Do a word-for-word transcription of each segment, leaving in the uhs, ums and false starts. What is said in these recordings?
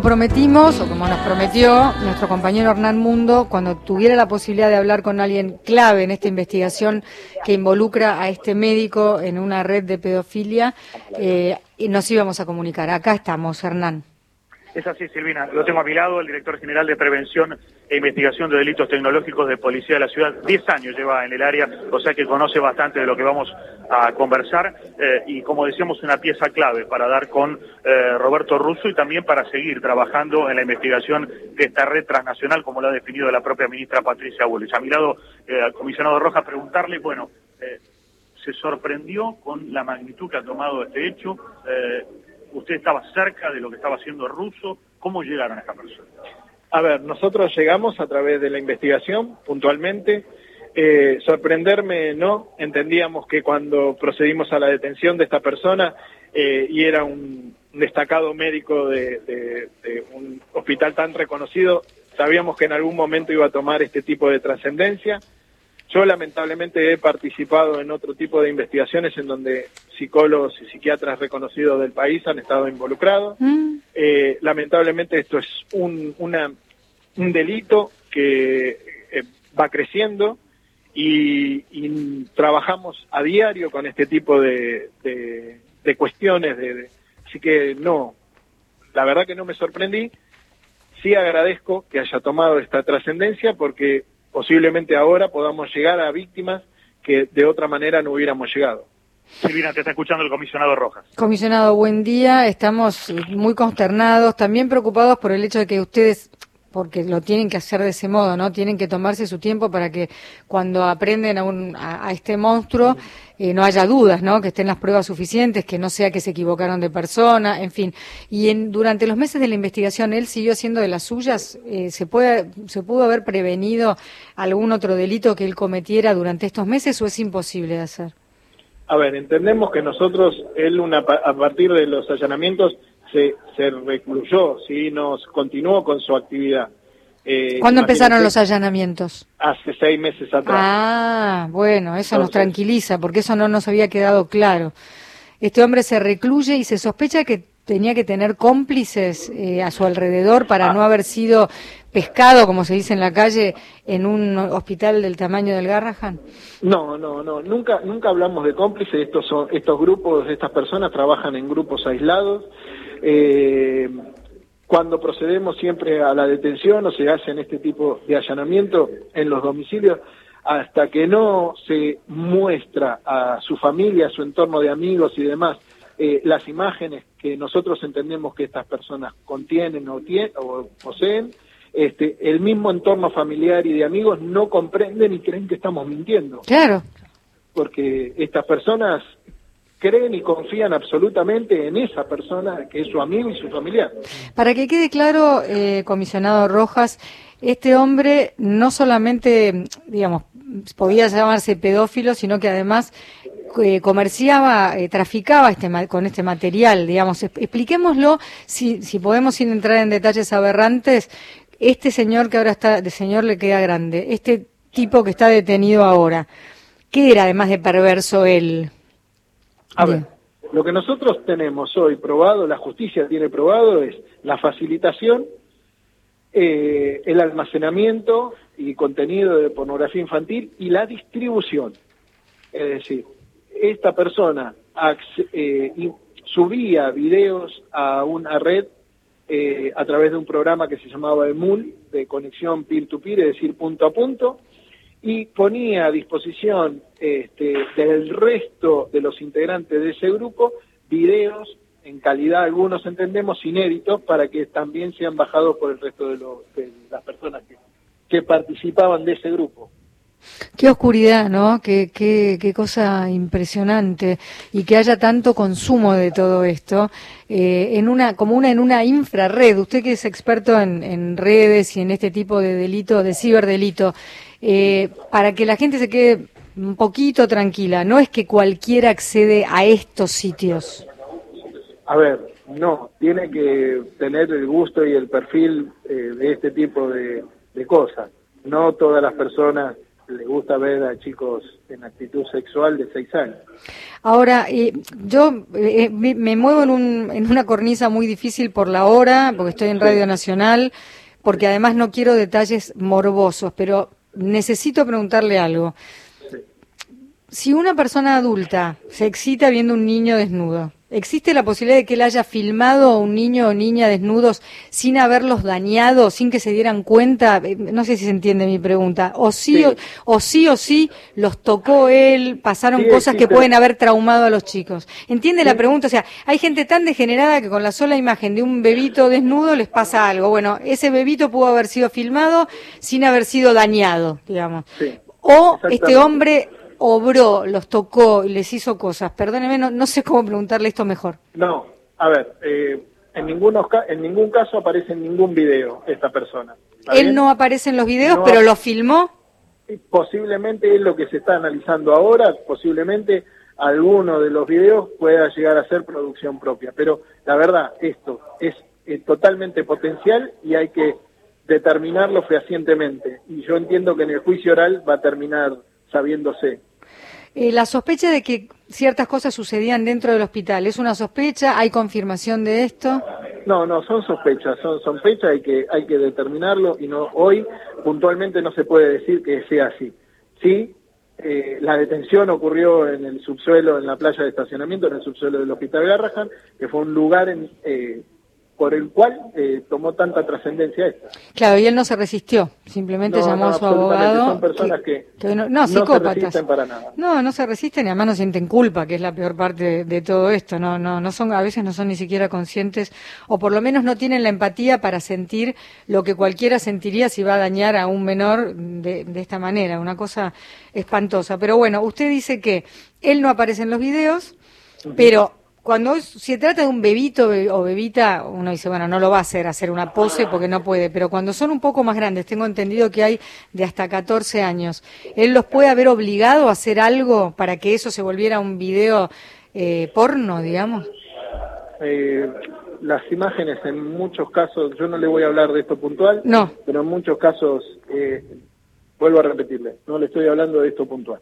prometimos, o como nos prometió nuestro compañero Hernán Mundo, cuando tuviera la posibilidad de hablar con alguien clave en esta investigación que involucra a este médico en una red de pedofilia, eh, y nos íbamos a comunicar. Acá estamos, Hernán. Es así, Silvina. Lo tengo a mi lado, el director general de Prevención e Investigación de Delitos Tecnológicos de Policía de la Ciudad. Diez años lleva en el área, o sea que conoce bastante de lo que vamos a conversar. Eh, y como decíamos, una pieza clave para dar con eh, Roberto Russo y también para seguir trabajando en la investigación de esta red transnacional, como lo ha definido la propia ministra Patricia Bullrich. A mi lado, eh, al comisionado Rojas, preguntarle, bueno, eh, ¿se sorprendió con la magnitud que ha tomado este hecho? Eh, ¿Usted estaba cerca de lo que estaba haciendo Russo? ¿Cómo llegaron a esta persona? A ver, nosotros llegamos a través de la investigación, puntualmente. Eh, sorprenderme no, entendíamos que cuando procedimos a la detención de esta persona, eh, y era un destacado médico de, de, de un hospital tan reconocido, sabíamos que en algún momento iba a tomar este tipo de trascendencia. Yo lamentablemente he participado en otro tipo de investigaciones en donde psicólogos y psiquiatras reconocidos del país han estado involucrados. Mm. Eh, lamentablemente esto es un, una, un delito que eh, va creciendo y, y trabajamos a diario con este tipo de, de, de cuestiones. De, de, así que no, la verdad que no me sorprendí. Sí agradezco que haya tomado esta trascendencia porque posiblemente ahora podamos llegar a víctimas que de otra manera no hubiéramos llegado. Silvina, te está escuchando el comisionado Rojas. Comisionado, buen día. Estamos muy consternados, también preocupados por el hecho de que ustedes, porque lo tienen que hacer de ese modo, ¿no? Tienen que tomarse su tiempo para que cuando aprenden a, un, a, a este monstruo eh, no haya dudas, ¿no? Que estén las pruebas suficientes, que no sea que se equivocaron de persona, en fin. Y en, durante los meses de la investigación, ¿él siguió haciendo de las suyas? Eh, ¿se puede, se pudo haber prevenido algún otro delito que él cometiera durante estos meses o es imposible de hacer? A ver, entendemos que nosotros, él una, a partir de los allanamientos, se, se recluyó, ¿sí? Nos continuó con su actividad. Eh, ¿Cuándo empezaron los allanamientos? Hace seis meses atrás. Ah, bueno, eso Entonces, nos tranquiliza, porque eso no nos había quedado claro. Este hombre se recluye y se sospecha que tenía que tener cómplices eh, a su alrededor para ah. no haber sido pescado, como se dice en la calle, en un hospital del tamaño del Garrahan. No, no, no, nunca nunca hablamos de cómplices. Estos son estos grupos, estas personas trabajan en grupos aislados. Eh, cuando procedemos siempre a la detención o se hacen este tipo de allanamiento en los domicilios, hasta que no se muestra a su familia, a su entorno de amigos y demás, eh, las imágenes que nosotros entendemos que estas personas contienen o, tienen, o poseen, este, el mismo entorno familiar y de amigos no comprenden y creen que estamos mintiendo. Claro. Porque estas personas creen y confían absolutamente en esa persona que es su amigo y su familiar. Para que quede claro, eh, comisionado Rojas, este hombre no solamente, digamos, podía llamarse pedófilo, sino que además eh, comerciaba, eh, traficaba este con este material, digamos. Expliquémoslo, si, si podemos, sin entrar en detalles aberrantes. Este señor que ahora está, de señor le queda grande, este tipo que está detenido ahora, ¿qué era además de perverso él? A ver, lo que nosotros tenemos hoy probado, la justicia tiene probado, es la facilitación, eh, el almacenamiento y contenido de pornografía infantil y la distribución. Es decir, esta persona eh, subía videos a una red eh, a través de un programa que se llamaba EMUL, de conexión peer-to-peer, es decir, punto a punto, y ponía a disposición este, del resto de los integrantes de ese grupo videos en calidad, algunos entendemos, inéditos, para que también sean bajados por el resto de, lo, de las personas que, que participaban de ese grupo. Qué oscuridad, ¿no? Qué, qué, qué cosa impresionante, y que haya tanto consumo de todo esto eh, en una, como una en una infrarred. Usted que es experto en, en redes y en este tipo de delito, de ciberdelito, eh, para que la gente se quede un poquito tranquila, no es que cualquiera accede a estos sitios. A ver, no, tiene que tener el gusto y el perfil eh, de este tipo de, de cosas. No todas las personas le gusta ver a chicos en actitud sexual de seis años. Ahora, eh, yo eh, me, me muevo en, un, en una cornisa muy difícil por la hora, porque estoy en Radio Nacional, porque además no quiero detalles morbosos, pero necesito preguntarle algo. Sí. Si una persona adulta se excita viendo un niño desnudo, ¿existe la posibilidad de que él haya filmado a un niño o niña desnudos sin haberlos dañado, sin que se dieran cuenta? No sé si se entiende mi pregunta. O sí, Sí. O, o sí o sí los tocó él, pasaron Sí, cosas que existe. pueden haber traumado a los chicos. ¿Entiende Sí. la pregunta? O sea, hay gente tan degenerada que con la sola imagen de un bebito desnudo les pasa algo. Bueno, ese bebito pudo haber sido filmado sin haber sido dañado, digamos. Sí. O Exactamente. este hombre obró, los tocó y les hizo cosas. Perdóneme, no, no sé cómo preguntarle esto mejor. No, a ver, eh, en, ningunos, ca- en ningún caso aparece en ningún video esta persona. ¿Está Él bien? no aparece en los videos, No pero ap- lo filmó. Posiblemente es lo que se está analizando ahora, posiblemente alguno de los videos pueda llegar a ser producción propia, pero la verdad, esto es, eh, totalmente potencial y hay que determinarlo fehacientemente, y yo entiendo que en el juicio oral va a terminar sabiéndose. Eh, la sospecha de que ciertas cosas sucedían dentro del hospital, ¿es una sospecha? ¿Hay confirmación de esto? No, no, son sospechas, son sospechas, hay que hay que determinarlo, y no hoy puntualmente no se puede decir que sea así. Sí, eh, la detención ocurrió en el subsuelo, en la playa de estacionamiento, en el subsuelo del Hospital Garrahan, que fue un lugar en, eh, por el cual eh, tomó tanta trascendencia esta. Claro, y él no se resistió, simplemente No, llamó no, a su absolutamente, abogado. son personas que, que no, no, no se psicópatas. resisten para nada. No, no se resisten y además no sienten culpa, que es la peor parte de, de todo esto. No, no, no son, a veces no son ni siquiera conscientes, o por lo menos no tienen la empatía para sentir lo que cualquiera sentiría si va a dañar a un menor de, de esta manera. Una cosa espantosa. Pero bueno, usted dice que él no aparece en los videos, Ujú. pero cuando es- se trata de un bebito be- o bebita, uno dice, bueno, no lo va a hacer, hacer una pose porque no puede, pero cuando son un poco más grandes, tengo entendido que hay de hasta catorce años, ¿él los puede haber obligado a hacer algo para que eso se volviera un video eh, porno, digamos? Eh, las imágenes en muchos casos, yo no le voy a hablar de esto puntual, No. pero en muchos casos, eh, vuelvo a repetirle, no le estoy hablando de esto puntual.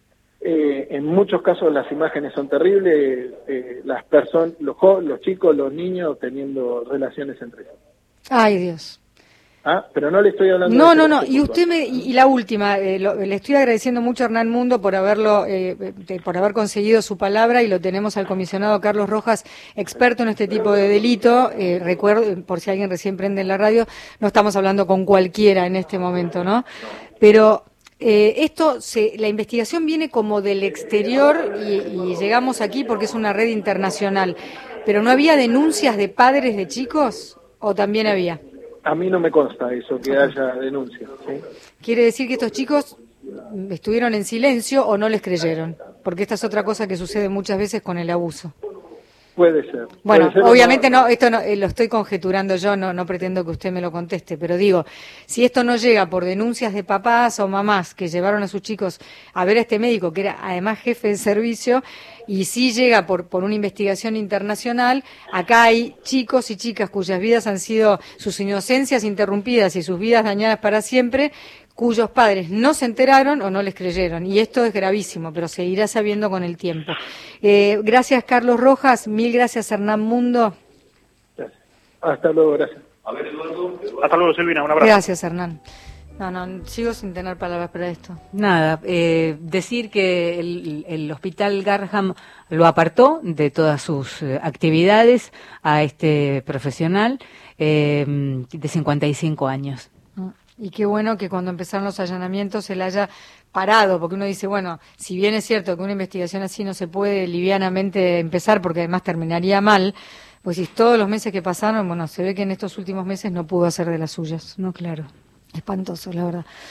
Eh, en muchos casos las imágenes son terribles, eh, las personas, los, jo- los chicos, los niños teniendo relaciones entre ellos. Ay, Dios. ¿Ah? Pero no le estoy hablando No, de no, esto no. Y puntual. usted me, y, y la última, eh, lo- le estoy agradeciendo mucho a Hernán Mundo por haberlo, eh, de- por haber conseguido su palabra, y lo tenemos al comisionado Carlos Rojas, experto en este tipo de delito. Eh, recuerdo, por si alguien recién prende en la radio, no estamos hablando con cualquiera en este momento, ¿no? Pero eh, esto, se, la investigación viene como del exterior y, y llegamos aquí porque es una red internacional. Pero ¿no había denuncias de padres de chicos o también había? A mí no me consta eso, que haya denuncias. ¿Sí? Quiere decir que estos chicos estuvieron en silencio o no les creyeron, porque esta es otra cosa que sucede muchas veces con el abuso. Puede ser. Bueno, Puede ser o obviamente no, esto no, eh, lo estoy conjeturando yo, no, no pretendo que usted me lo conteste, pero digo, si esto no llega por denuncias de papás o mamás que llevaron a sus chicos a ver a este médico, que era además jefe de servicio, y sí llega por, por una investigación internacional, acá hay chicos y chicas cuyas vidas han sido, sus inocencias interrumpidas y sus vidas dañadas para siempre, cuyos padres no se enteraron o no les creyeron. Y esto es gravísimo, pero seguirá sabiendo con el tiempo. Eh, gracias, Carlos Rojas. Mil gracias, Hernán Mundo. Gracias. Hasta luego, gracias. Hasta luego, Silvina, un abrazo. Gracias, Hernán. No, no, sigo sin tener palabras para esto. Nada, eh, decir que el, el hospital Garrahan lo apartó de todas sus eh, actividades a este profesional eh, de cincuenta y cinco años. Y qué bueno que cuando empezaron los allanamientos él haya parado, porque uno dice, bueno, si bien es cierto que una investigación así no se puede livianamente empezar, porque además terminaría mal, pues si todos los meses que pasaron, bueno, se ve que en estos últimos meses no pudo hacer de las suyas. No, claro. Espantoso, la verdad.